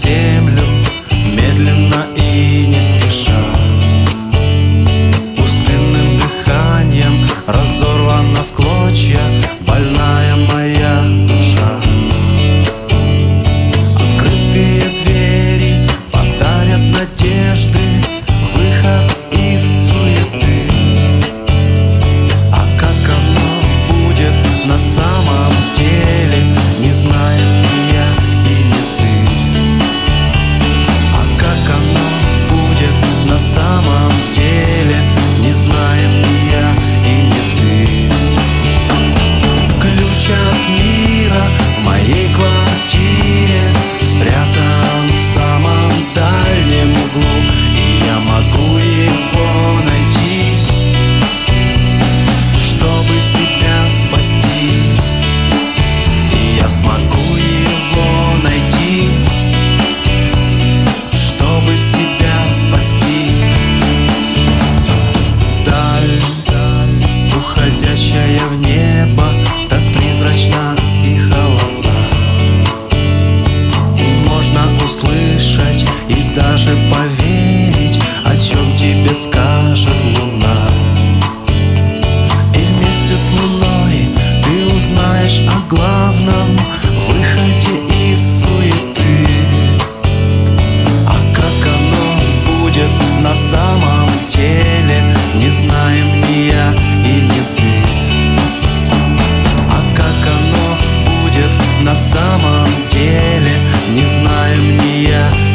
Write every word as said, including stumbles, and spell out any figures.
землю, медленно и не спеша. Пустынным дыханием разорвана в клочья больная моя душа. Открытые двери подарят надежды, выход из суеты. А как оно будет на самом деле, не знаем ни я и не ты. А как оно будет на самом деле, не знаем ни я и не ты. Ключ от мира в моей квартире спрятан в самом дальнем углу, и я могу его найти, чтобы себя спасти. И я смогу его найти, чтобы себя спасти. Даль, уходящая в небо, так призрачна и холодна. И можно услышать и даже поверить, о чем тебе скажет луна. И вместе с луной ты узнаешь о главном выходе из суеты. А как оно будет на самом деле, не знаем ни я и не ты. А как оно будет на самом деле, не знаем ни я